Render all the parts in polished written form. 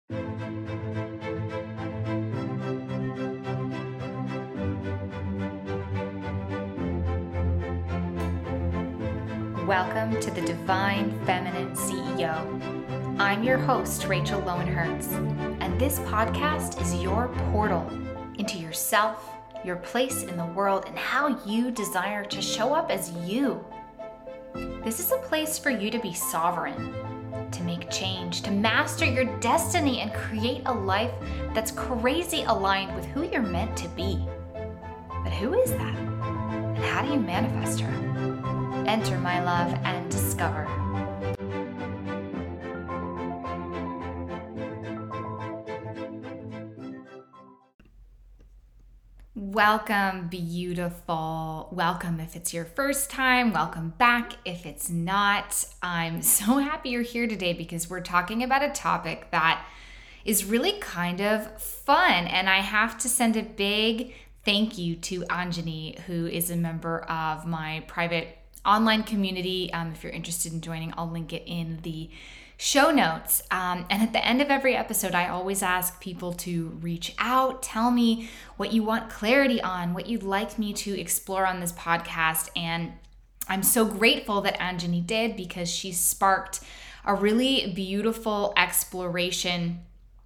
Welcome to the Divine Feminine CEO. I'm your host, Rachel Lowenhertz, and this podcast is your portal into yourself, your place in the world, and how you desire to show up as you. This is a place for you to be sovereign, to make change, to master your destiny, and create a life that's crazy aligned with who you're meant to be. But who is that? And how do you manifest her? Enter, my love, and discover. Welcome, beautiful. Welcome if it's your first time. Welcome back if it's not. I'm so happy you're here today because we're talking about a topic that is really kind of fun. And I have to send a big thank you to Anjani, who is a member of my private online community. If you're interested in joining, I'll link it in the show notes. And at the end of every episode, I always ask people to reach out, tell me what you want clarity on, what you'd like me to explore on this podcast. And I'm so grateful that Anjani did, because she sparked a really beautiful exploration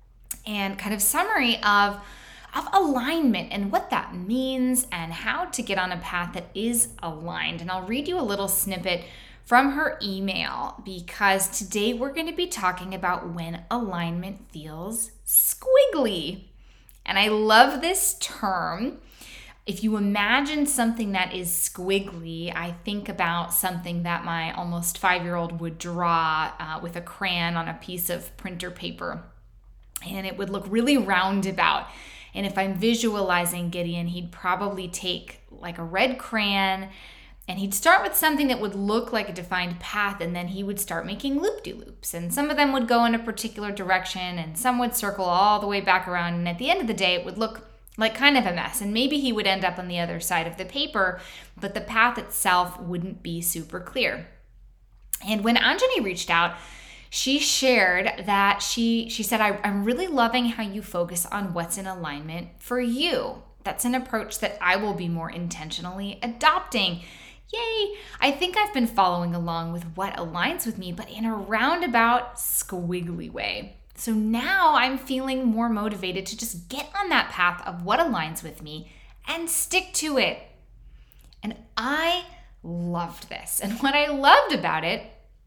and kind of summary of alignment and what that means and how to get on a path that is aligned. And I'll read you a little snippet from her email, because today we're going to be talking about when alignment feels squiggly. And I love this term. If you imagine something that is squiggly, I think about something that my almost 5-year-old would draw with a crayon on a piece of printer paper. And it would look really roundabout. And if I'm visualizing Gideon, he'd probably take like a red crayon and he'd start with something that would look like a defined path, and then he would start making loop-de-loops. And some of them would go in a particular direction and some would circle all the way back around. And at the end of the day, it would look like kind of a mess. And maybe he would end up on the other side of the paper, but the path itself wouldn't be super clear. And when Anjani reached out, she shared that she said, I'm really loving how you focus on what's in alignment for you. That's an approach that I will be more intentionally adopting. Yay! I think I've been following along with what aligns with me, but in a roundabout, squiggly way. So now I'm feeling more motivated to just get on that path of what aligns with me and stick to it. And I loved this. And what I loved about it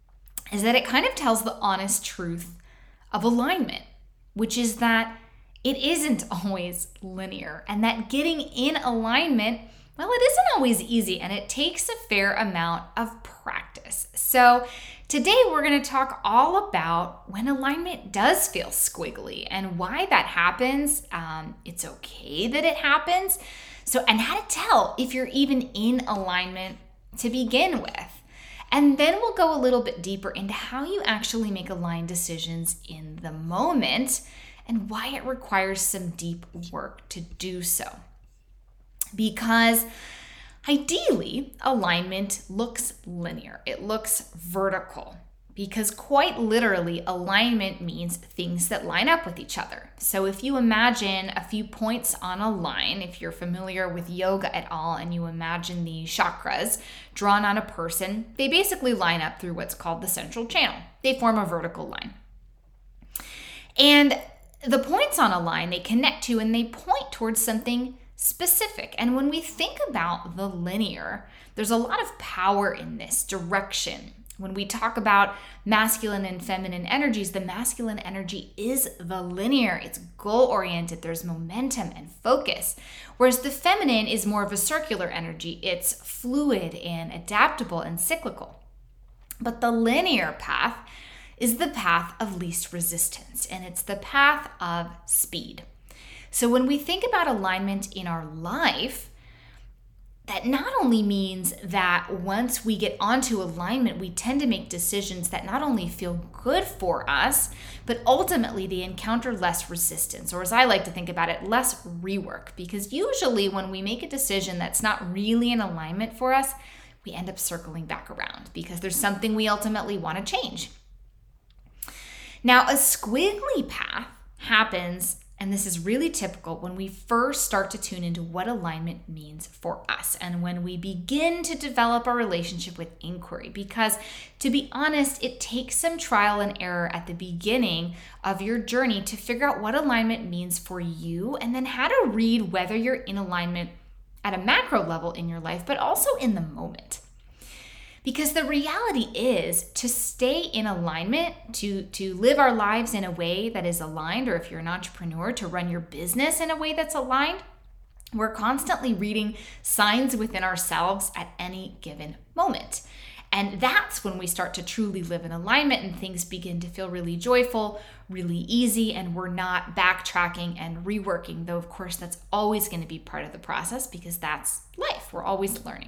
is that it kind of tells the honest truth of alignment, which is that it isn't always linear, and that getting in alignment, well, it isn't always easy, and it takes a fair amount of practice. So today we're going to talk all about when alignment does feel squiggly and why that happens. It's okay that it happens. And how to tell if you're even in alignment to begin with. And then we'll go a little bit deeper into how you actually make aligned decisions in the moment and why it requires some deep work to do so. Because ideally, alignment looks linear. It looks vertical. Because quite literally, alignment means things that line up with each other. So if you imagine a few points on a line, if you're familiar with yoga at all, and you imagine the chakras drawn on a person, they basically line up through what's called the central channel. They form a vertical line. And the points on a line, they connect to and they point towards something specific. And when we think about the linear, there's a lot of power in this direction. When we talk about masculine and feminine energies, the masculine energy is the linear. It's goal-oriented. There's momentum and focus. Whereas the feminine is more of a circular energy. It's fluid and adaptable and cyclical. But the linear path is the path of least resistance, and it's the path of speed. So when we think about alignment in our life, that not only means that once we get onto alignment, we tend to make decisions that not only feel good for us, but ultimately they encounter less resistance, or as I like to think about it, less rework. Because usually when we make a decision that's not really in alignment for us, we end up circling back around because there's something we ultimately want to change. Now, a squiggly path happens, and this is really typical, when we first start to tune into what alignment means for us and when we begin to develop a relationship with inquiry. Because to be honest, it takes some trial and error at the beginning of your journey to figure out what alignment means for you and then how to read whether you're in alignment at a macro level in your life, but also in the moment. Because the reality is, to stay in alignment, to live our lives in a way that is aligned, or if you're an entrepreneur, to run your business in a way that's aligned, we're constantly reading signs within ourselves at any given moment. And that's when we start to truly live in alignment and things begin to feel really joyful, really easy, and we're not backtracking and reworking, though of course that's always going to be part of the process because that's life. We're always learning.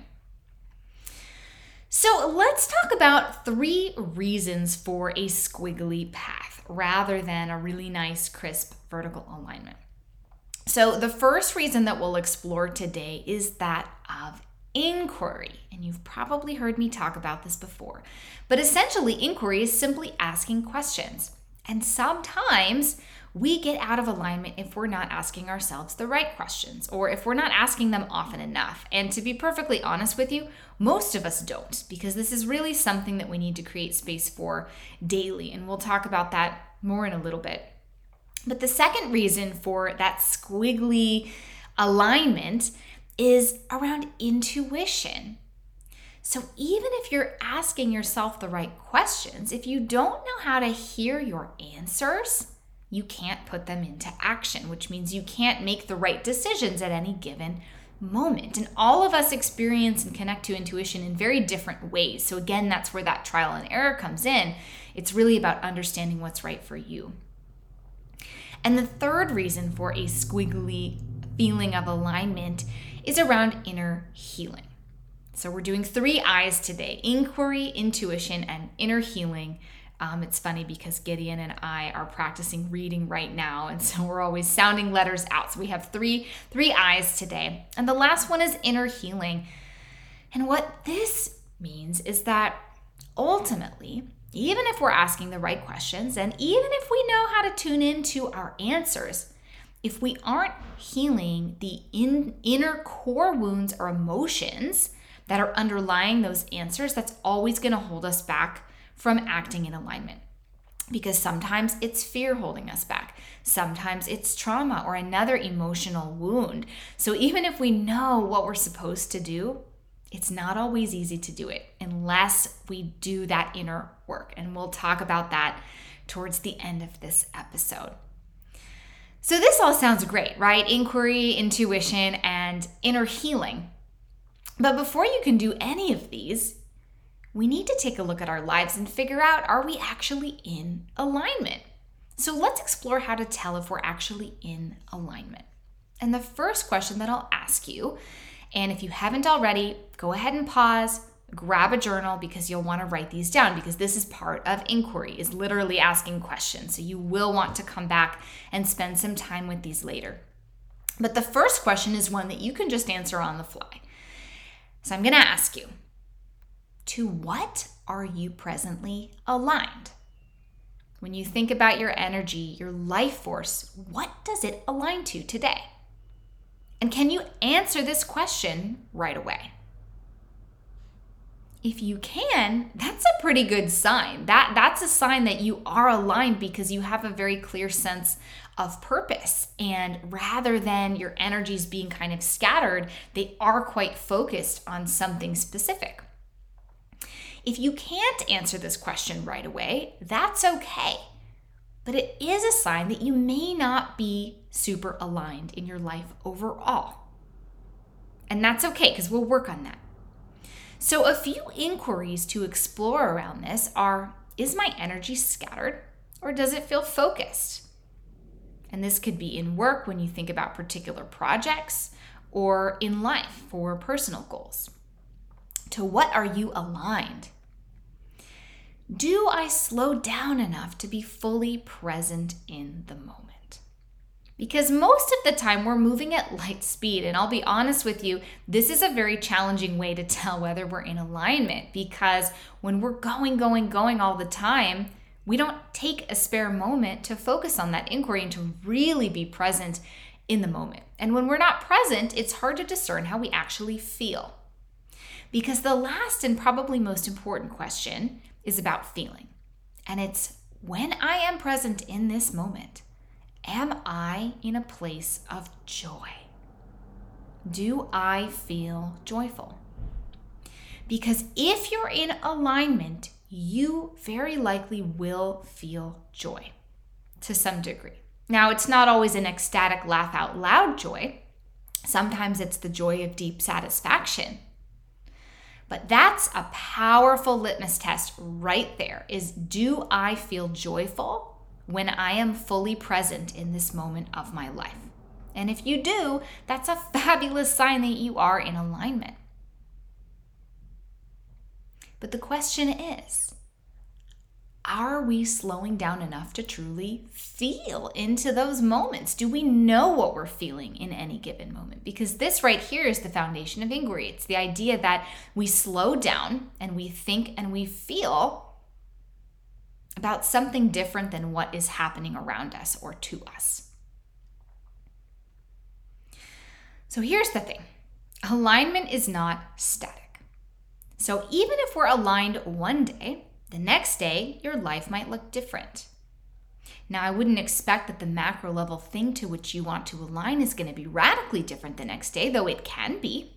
So let's talk about 3 reasons for a squiggly path rather than a really nice, crisp vertical alignment. So the first reason that we'll explore today is that of inquiry. And you've probably heard me talk about this before. But essentially, inquiry is simply asking questions. And sometimes we get out of alignment if we're not asking ourselves the right questions or if we're not asking them often enough. And to be perfectly honest with you, most of us don't, because this is really something that we need to create space for daily. And we'll talk about that more in a little bit. But the second reason for that squiggly alignment is around intuition. So even if you're asking yourself the right questions, if you don't know how to hear your answers, you can't put them into action, which means you can't make the right decisions at any given moment. And all of us experience and connect to intuition in very different ways. So again, that's where that trial and error comes in. It's really about understanding what's right for you. And the third reason for a squiggly feeling of alignment is around inner healing. So we're doing 3 I's today: inquiry, intuition, and inner healing. It's funny because Gideon and I are practicing reading right now, and so we're always sounding letters out. So we have three I's today. And the last one is inner healing. And what this means is that ultimately, even if we're asking the right questions, and even if we know how to tune into our answers, if we aren't healing the inner core wounds or emotions that are underlying those answers, that's always going to hold us back from acting in alignment. Because sometimes it's fear holding us back. Sometimes it's trauma or another emotional wound. So even if we know what we're supposed to do, it's not always easy to do it unless we do that inner work. And we'll talk about that towards the end of this episode. So this all sounds great, right? Inquiry, intuition, and inner healing. But before you can do any of these, we need to take a look at our lives and figure out, are we actually in alignment? So let's explore how to tell if we're actually in alignment. And the first question that I'll ask you, and if you haven't already, go ahead and pause, grab a journal, because you'll want to write these down, because this is part of inquiry, is literally asking questions. So you will want to come back and spend some time with these later. But the first question is one that you can just answer on the fly. So I'm going to ask you, to what are you presently aligned? When you think about your energy, your life force, what does it align to today? And can you answer this question right away? If you can, that's a pretty good sign. That's a sign that you are aligned because you have a very clear sense of purpose. And rather than your energies being kind of scattered, they are quite focused on something specific. If you can't answer this question right away, that's okay. But it is a sign that you may not be super aligned in your life overall. And that's okay, because we'll work on that. So a few inquiries to explore around this are, is my energy scattered or does it feel focused? And this could be in work when you think about particular projects, or in life for personal goals. To what are you aligned? Do I slow down enough to be fully present in the moment? Because most of the time we're moving at light speed. And I'll be honest with you, this is a very challenging way to tell whether we're in alignment, because when we're going all the time, We don't take a spare moment to focus on that inquiry and to really be present in the moment. And when we're not present, it's hard to discern how we actually feel. Because the last and probably most important question is about feeling. And it's, when I am present in this moment, am I in a place of joy? Do I feel joyful? Because if you're in alignment, you very likely will feel joy to some degree. Now, it's not always an ecstatic, laugh out loud joy. Sometimes it's the joy of deep satisfaction. But that's a powerful litmus test right there, is, do I feel joyful when I am fully present in this moment of my life? And if you do, that's a fabulous sign that you are in alignment. But the question is, are we slowing down enough to truly feel into those moments? Do we know what we're feeling in any given moment? Because this right here is the foundation of inquiry. It's the idea that we slow down and we think and we feel about something different than what is happening around us or to us. So here's the thing. Alignment is not static. So even if we're aligned one day, the next day, your life might look different. Now, I wouldn't expect that the macro level thing to which you want to align is going to be radically different the next day, though it can be.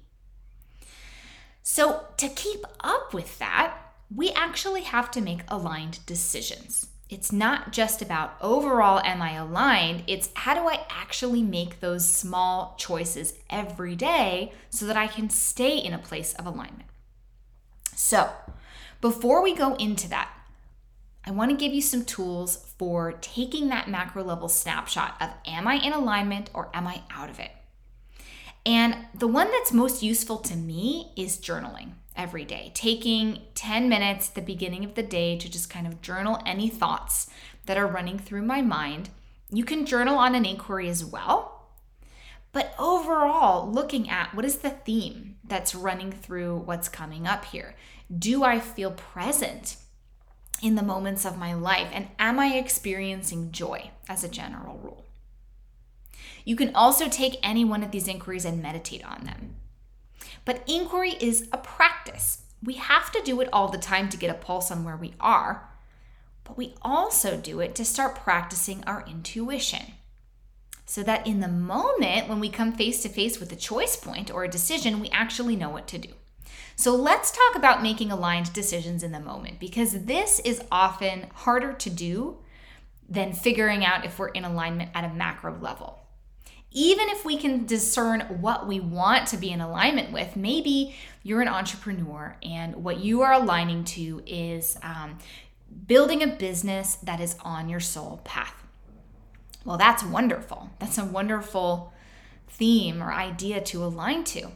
So to keep up with that, we actually have to make aligned decisions. It's not just about overall, am I aligned? It's, how do I actually make those small choices every day so that I can stay in a place of alignment? So before we go into that, I want to give you some tools for taking that macro level snapshot of, am I in alignment or am I out of it? And the one that's most useful to me is journaling every day, taking 10 minutes at the beginning of the day to just kind of journal any thoughts that are running through my mind. You can journal on an inquiry as well. But overall, looking at, what is the theme that's running through what's coming up here? Do I feel present in the moments of my life? And am I experiencing joy as a general rule? You can also take any one of these inquiries and meditate on them. But inquiry is a practice. We have to do it all the time to get a pulse on where we are, but we also do it to start practicing our intuition, so that in the moment when we come face to face with a choice point or a decision, we actually know what to do. So let's talk about making aligned decisions in the moment, because this is often harder to do than figuring out if we're in alignment at a macro level. Even if we can discern what we want to be in alignment with, maybe you're an entrepreneur and what you are aligning to is building a business that is on your soul path. Well, that's wonderful. That's a wonderful theme or idea to align to.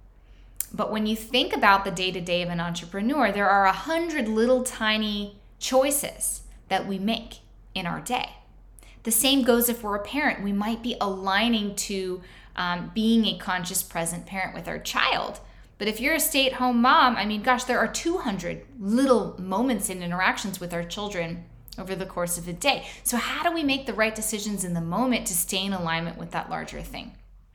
But when you think about the day-to-day of an entrepreneur, there are 100 little tiny choices that we make in our day. The same goes if we're a parent. We might be aligning to being a conscious, present parent with our child. But if you're a stay-at-home mom, I mean, gosh, there are 200 little moments and interactions with our children over the course of a day. So how do we make the right decisions in the moment to stay in alignment with that larger thing?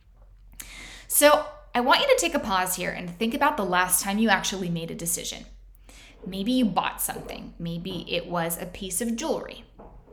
So I want you to take a pause here and think about the last time you actually made a decision. Maybe you bought something. Maybe it was a piece of jewelry.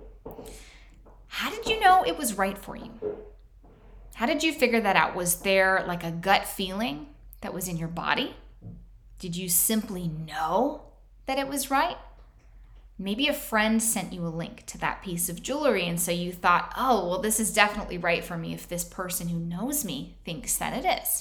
How did you know it was right for you? How did you figure that out? Was there like a gut feeling that was in your body? Did you simply know that it was right? Maybe a friend sent you a link to that piece of jewelry, and so you thought, oh, well, this is definitely right for me if this person who knows me thinks that it is.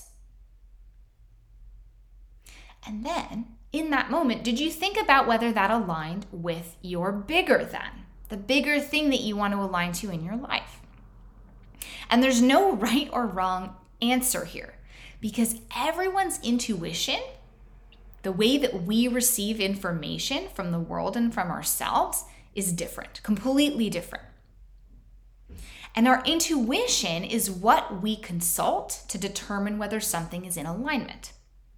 And then, in that moment, did you think about whether that aligned with your bigger than? The bigger thing that you want to align to in your life. And there's no right or wrong answer here, because everyone's intuition, the way that we receive information from the world and from ourselves, is different, completely different. And our intuition is what we consult to determine whether something is in alignment.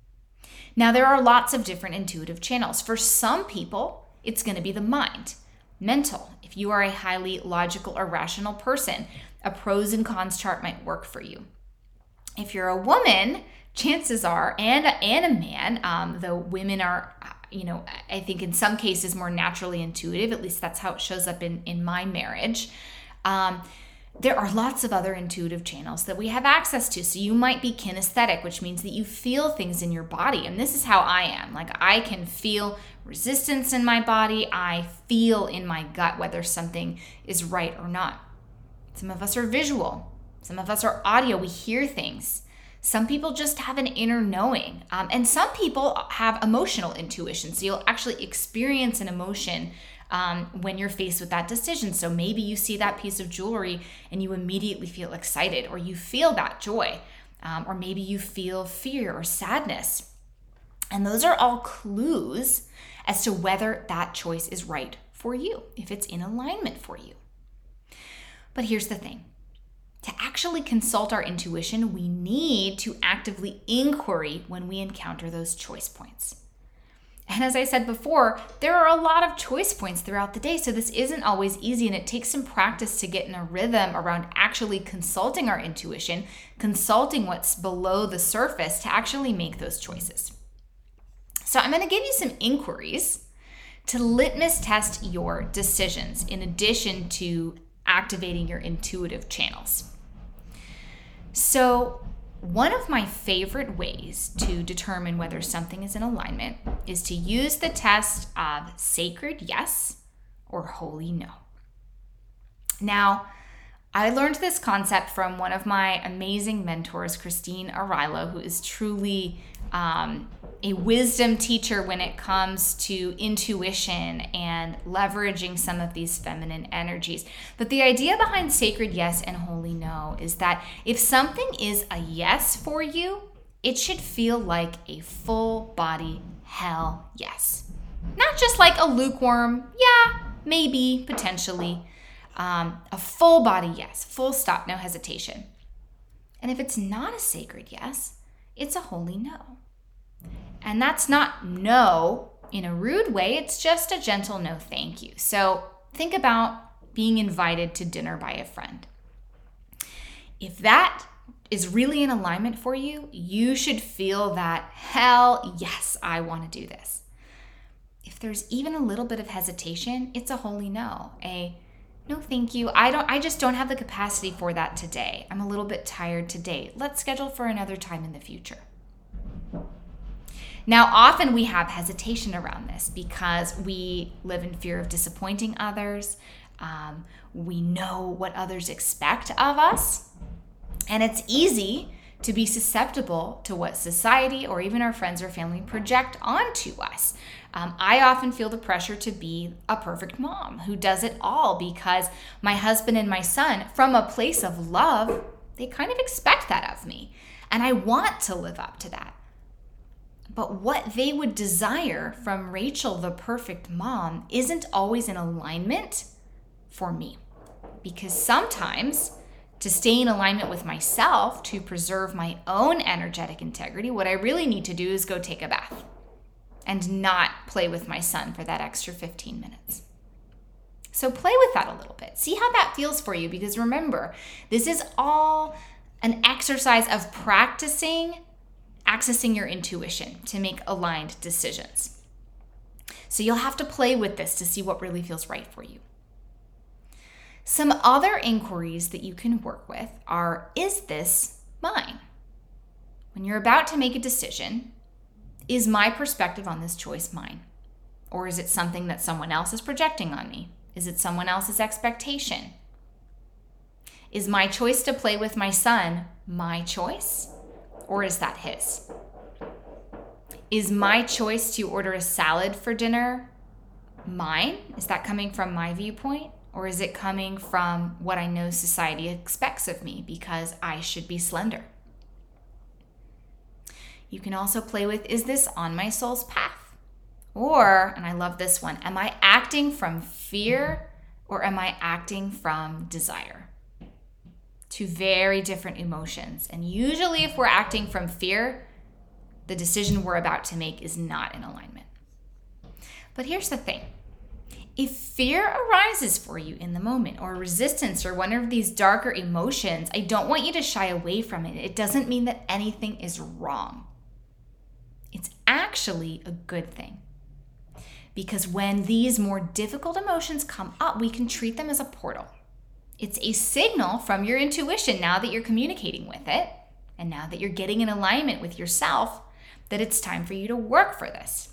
Now, there are lots of different intuitive channels. For some people, it's going to be the mind. mental. If you are a highly logical or rational person, a pros and cons chart might work for you. If you're a woman, chances are, and a man, though women are, I think in some cases more naturally intuitive, at least that's how it shows up in my marriage. There are lots of other intuitive channels that we have access to. So you might be kinesthetic, which means that you feel things in your body. And this is how I am. Like, I can feel resistance in my body. I feel in my gut whether something is right or not. Some of us are visual. Some of us are audio. We hear things. Some people just have an inner knowing. And some people have emotional intuition. So you'll actually experience an emotion when you're faced with that decision. So maybe you see that piece of jewelry and you immediately feel excited, or you feel that joy, or maybe you feel fear or sadness. And those are all clues as to whether that choice is right for you, if it's in alignment for you. But here's the thing. To actually consult our intuition, we need to actively inquiry when we encounter those choice points. And as I said before, there are a lot of choice points throughout the day, so this isn't always easy, and it takes some practice to get in a rhythm around actually consulting our intuition, consulting what's below the surface to actually make those choices. So I'm going to give you some inquiries to litmus test your decisions in addition to activating your intuitive channels. So one of my favorite ways to determine whether something is in alignment is to use the test of sacred yes or holy no. Now, I learned this concept from one of my amazing mentors, Christine Arilo, who is truly a wisdom teacher when it comes to intuition and leveraging some of these feminine energies. But the idea behind sacred yes and holy no is that if something is a yes for you, it should feel like a full body hell yes. Not just like a lukewarm, yeah, maybe, potentially. A full body yes, full stop, no hesitation. And if it's not a sacred yes, it's a holy no. And that's not no in a rude way, it's just a gentle no thank you. So think about being invited to dinner by a friend. If that is really in alignment for you, you should feel that, hell yes, I want to do this. If there's even a little bit of hesitation, it's a holy no. No, thank you. I just don't have the capacity for that today. I'm a little bit tired today. Let's schedule for another time in the future. Now, often we have hesitation around this because we live in fear of disappointing others. We know what others expect of us. And it's easy to be susceptible to what society or even our friends or family project onto us. I often feel the pressure to be a perfect mom who does it all because my husband and my son, from a place of love, they kind of expect that of me. And I want to live up to that. But what they would desire from Rachel, the perfect mom, isn't always in alignment for me. Because sometimes, to stay in alignment with myself, to preserve my own energetic integrity, what I really need to do is go take a bath and not play with my son for that extra 15 minutes. So play with that a little bit. See how that feels for you, because remember, this is all an exercise of practicing accessing your intuition to make aligned decisions. So you'll have to play with this to see what really feels right for you. Some other inquiries that you can work with are, is this mine? When you're about to make a decision, is my perspective on this choice mine? Or is it something that someone else is projecting on me? Is it someone else's expectation? Is my choice to play with my son my choice? Or is that his? Is my choice to order a salad for dinner mine? Is that coming from my viewpoint? Or is it coming from what I know society expects of me because I should be slender? You can also play with, is this on my soul's path? Or, and I love this one, am I acting from fear or am I acting from desire? Two very different emotions. And usually if we're acting from fear, the decision we're about to make is not in alignment. But here's the thing. If fear arises for you in the moment, or resistance, or one of these darker emotions, I don't want you to shy away from it. It doesn't mean that anything is wrong. It's actually a good thing. Because when these more difficult emotions come up, we can treat them as a portal. It's a signal from your intuition, now that you're communicating with it, and now that you're getting in alignment with yourself, that it's time for you to work for this.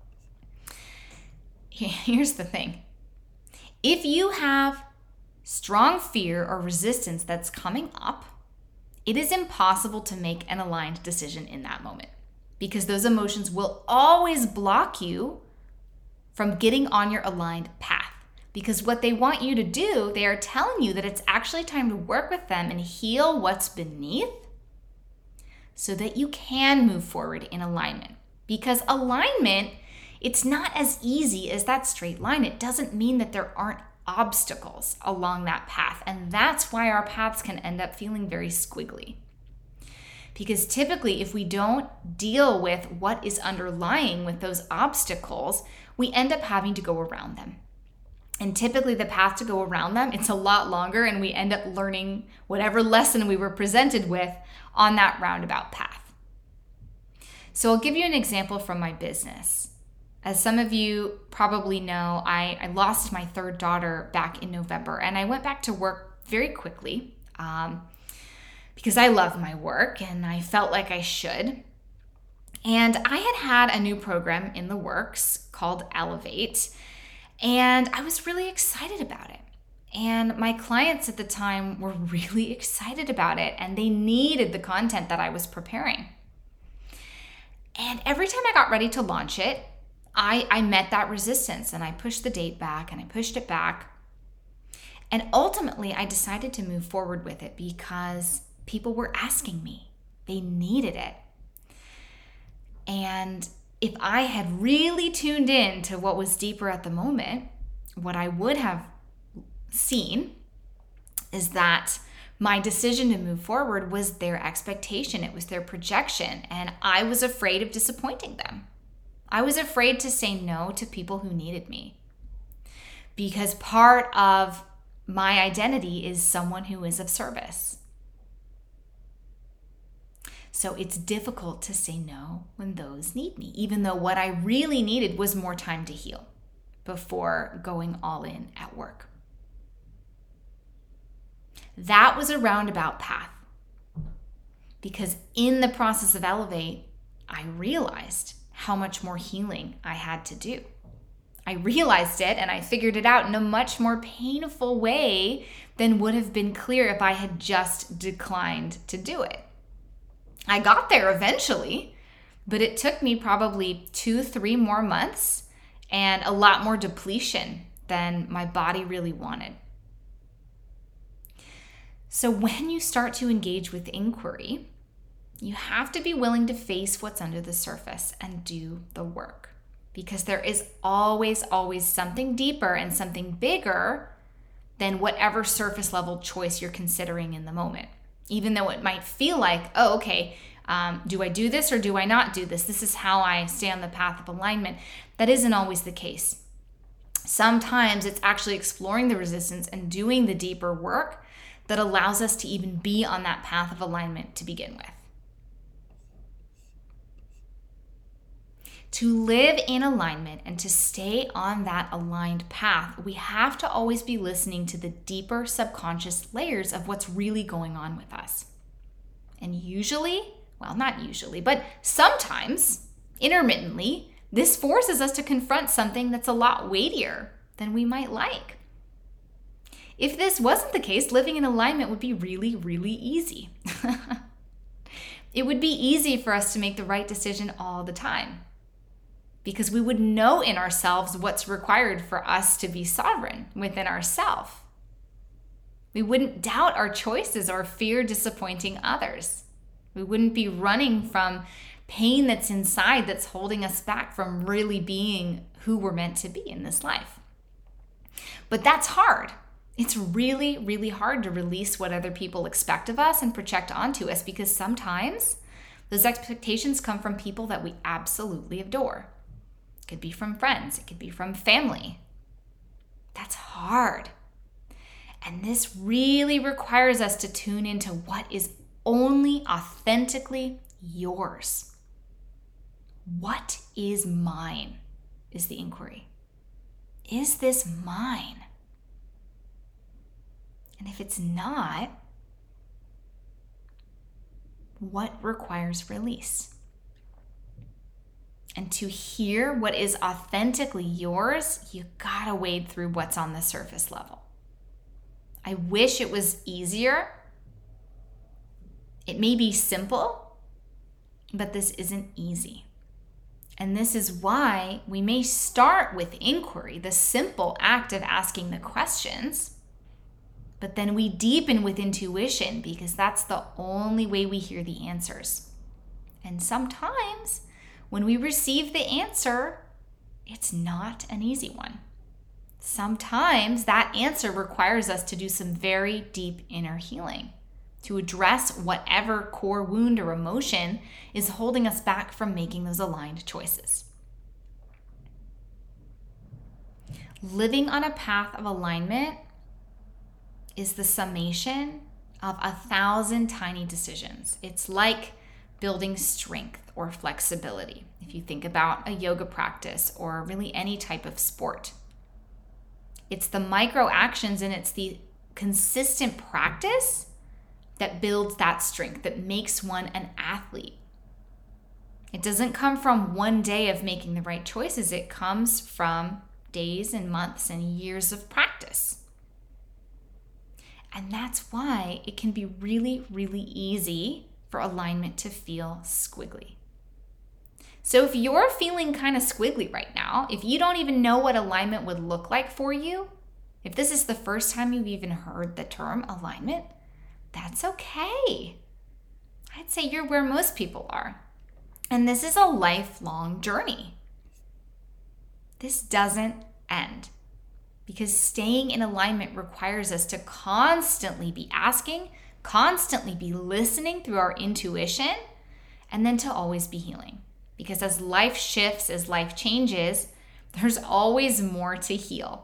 Here's the thing. If you have strong fear or resistance that's coming up, it is impossible to make an aligned decision in that moment, because those emotions will always block you from getting on your aligned path. Because what they want you to do, they are telling you that it's actually time to work with them and heal what's beneath so that you can move forward in alignment. Because alignment, it's not as easy as that straight line. It doesn't mean that there aren't obstacles along that path. And that's why our paths can end up feeling very squiggly. Because typically, if we don't deal with what is underlying with those obstacles, we end up having to go around them. And typically the path to go around them, it's a lot longer, and we end up learning whatever lesson we were presented with on that roundabout path. So I'll give you an example from my business. As some of you probably know, I lost my third daughter back in November, and I went back to work very quickly because I love my work and I felt like I should. And I had a new program in the works called Elevate, and I was really excited about it. And my clients at the time were really excited about it, and they needed the content that I was preparing. And every time I got ready to launch it, I met that resistance, and I pushed the date back and I pushed it back. And ultimately, I decided to move forward with it because people were asking me. They needed it. And if I had really tuned in to what was deeper at the moment, what I would have seen is that my decision to move forward was their expectation. It was their projection. And I was afraid of disappointing them. I was afraid to say no to people who needed me, because part of my identity is someone who is of service. So it's difficult to say no when those need me, even though what I really needed was more time to heal before going all in at work. That was a roundabout path, because in the process of Elevate, I realized how much more healing I had to do. I realized it, and I figured it out in a much more painful way than would have been clear if I had just declined to do it. I got there eventually, but it took me probably 2-3 more months and a lot more depletion than my body really wanted. So when you start to engage with inquiry, you have to be willing to face what's under the surface and do the work, because there is always something deeper and something bigger than whatever surface level choice you're considering in the moment. Even though it might feel like, oh, okay, do I do this or do I not do this? This is how I stay on the path of alignment. That isn't always the case. Sometimes it's actually exploring the resistance and doing the deeper work that allows us to even be on that path of alignment to begin with. To live in alignment and to stay on that aligned path, we have to always be listening to the deeper subconscious layers of what's really going on with us. And usually, well, not usually, but sometimes, intermittently, this forces us to confront something that's a lot weightier than we might like. If this wasn't the case, living in alignment would be really, really easy. It would be easy for us to make the right decision all the time, because we would know in ourselves what's required for us to be sovereign within ourselves. We wouldn't doubt our choices or fear disappointing others. We wouldn't be running from pain that's inside that's holding us back from really being who we're meant to be in this life. But that's hard. It's really, really hard to release what other people expect of us and project onto us, because sometimes those expectations come from people that we absolutely adore. It could be from friends. It could be from family. That's hard. And this really requires us to tune into what is only authentically yours. What is mine is the inquiry. Is this mine? And if it's not, what requires release? And to hear what is authentically yours, you gotta wade through what's on the surface level. I wish it was easier. It may be simple, but this isn't easy. And this is why we may start with inquiry, the simple act of asking the questions, but then we deepen with intuition because that's the only way we hear the answers. And sometimes when we receive the answer, it's not an easy one. Sometimes that answer requires us to do some very deep inner healing to address whatever core wound or emotion is holding us back from making those aligned choices. Living on a path of alignment is the summation of 1,000 tiny decisions. It's like building strength or flexibility. If you think about a yoga practice or really any type of sport, it's the micro actions and it's the consistent practice that builds that strength, that makes one an athlete. It doesn't come from one day of making the right choices. It comes from days and months and years of practice. And that's why it can be really, really easy for alignment to feel squiggly. So if you're feeling kind of squiggly right now, if you don't even know what alignment would look like for you, if this is the first time you've even heard the term alignment, that's okay. I'd say you're where most people are. And this is a lifelong journey. This doesn't end because staying in alignment requires us to constantly be asking, constantly be listening through our intuition, and then to always be healing. Because as life shifts, as life changes, there's always more to heal.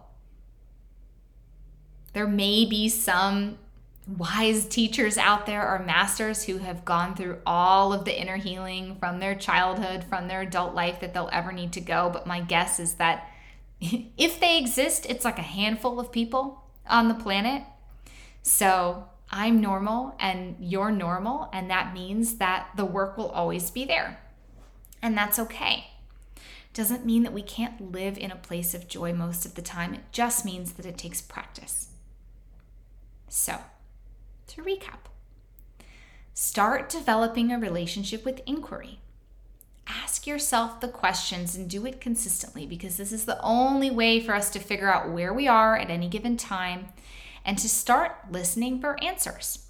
There may be some wise teachers out there or masters who have gone through all of the inner healing from their childhood, from their adult life that they'll ever need to go. But my guess is that if they exist, it's like a handful of people on the planet. So I'm normal and you're normal, and that means that the work will always be there. And that's okay. Doesn't mean that we can't live in a place of joy most of the time. It just means that it takes practice. So, to recap, start developing a relationship with inquiry. Ask yourself the questions and do it consistently because this is the only way for us to figure out where we are at any given time and to start listening for answers.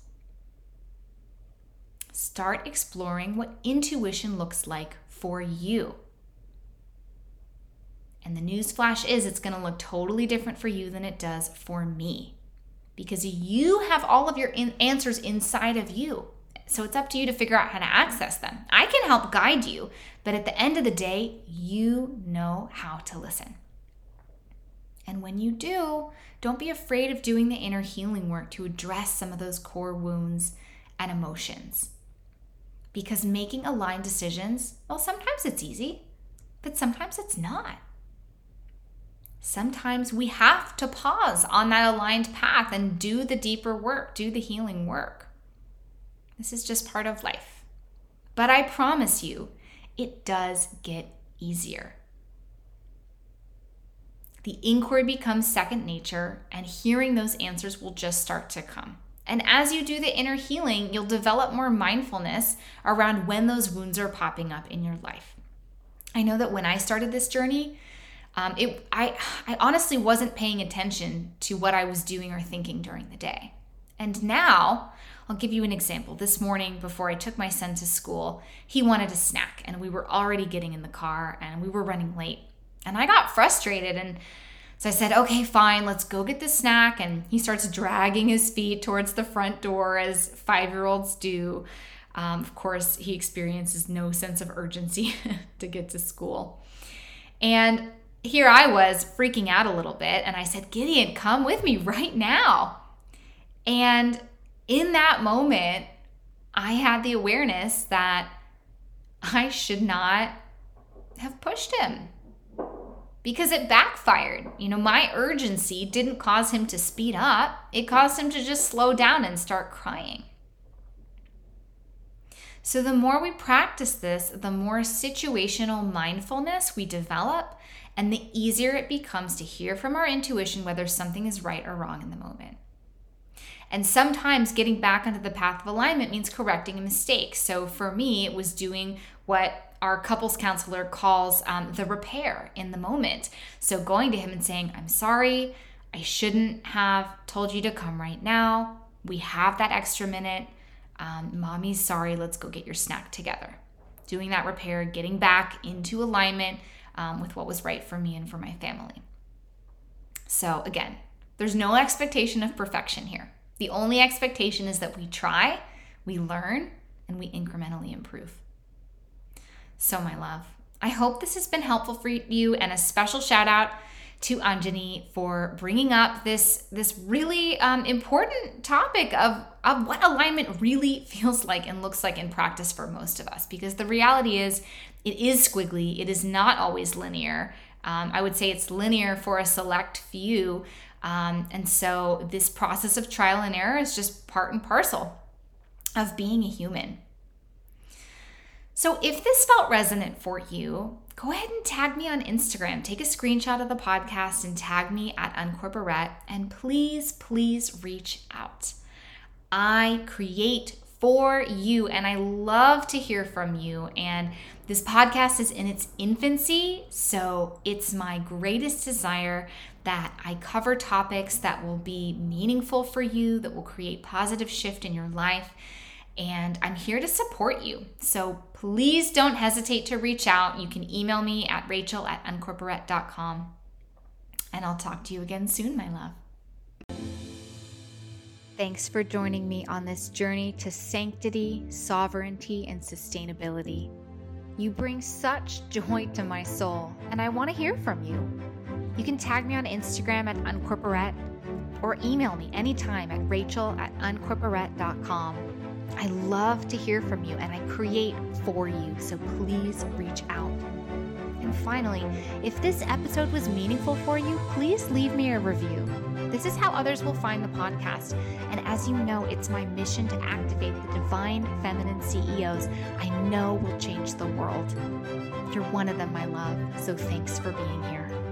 Start exploring what intuition looks like for you. And the news flash is it's going to look totally different for you than it does for me because you have all of your answers inside of you. So it's up to you to figure out how to access them. I can help guide you, but at the end of the day, you know how to listen. And when you do, don't be afraid of doing the inner healing work to address some of those core wounds and emotions. Because making aligned decisions, well, sometimes it's easy, but sometimes it's not. Sometimes we have to pause on that aligned path and do the deeper work, do the healing work. This is just part of life. But I promise you, it does get easier. The inquiry becomes second nature, and hearing those answers will just start to come. And as you do the inner healing, you'll develop more mindfulness around when those wounds are popping up in your life. I know that when I started this journey, I honestly wasn't paying attention to what I was doing or thinking during the day. And now, I'll give you an example. This morning, before I took my son to school, he wanted a snack, and we were already getting in the car, and we were running late. And I got frustrated, and so I said, okay, fine, let's go get the snack. And he starts dragging his feet towards the front door as 5-year-olds do. Of course, he experiences no sense of urgency to get to school. And here I was freaking out a little bit, and I said, Gideon, come with me right now. And in that moment, I had the awareness that I should not have pushed him because it backfired. My urgency didn't cause him to speed up. It caused him to just slow down and start crying. So the more we practice this, the more situational mindfulness we develop, and the easier it becomes to hear from our intuition whether something is right or wrong in the moment. And sometimes getting back onto the path of alignment means correcting a mistake. So for me, it was doing what our couples counselor calls the repair in the moment. So going to him and saying, I'm sorry, I shouldn't have told you to come right now. We have that extra minute. Mommy's sorry, let's go get your snack together. Doing that repair, getting back into alignment with what was right for me and for my family. So again, there's no expectation of perfection here. The only expectation is that we try, we learn, and we incrementally improve. So my love, I hope this has been helpful for you, and a special shout out to Anjani for bringing up this really important topic of what alignment really feels like and looks like in practice for most of us. Because the reality is, it is squiggly. It is not always linear. I would say it's linear for a select few. And so this process of trial and error is just part and parcel of being a human. So if this felt resonant for you, go ahead and tag me on Instagram. Take a screenshot of the podcast and tag me at Uncorporate, and please reach out. I create for you, and I love to hear from you. And this podcast is in its infancy, so it's my greatest desire that I cover topics that will be meaningful for you, that will create positive shift in your life. And I'm here to support you. So please don't hesitate to reach out. You can email me at rachel@uncorporate.com. And I'll talk to you again soon, my love. Thanks for joining me on this journey to sanctity, sovereignty, and sustainability. You bring such joy to my soul, and I want to hear from you. You can tag me on Instagram at Uncorporate or email me anytime at rachel@uncorporate.com. I love to hear from you, and I create for you, so please reach out. And finally, if this episode was meaningful for you, please leave me a review. This is how others will find the podcast. And as you know, it's my mission to activate the divine feminine CEOs I know will change the world. You're one of them, my love, so thanks for being here.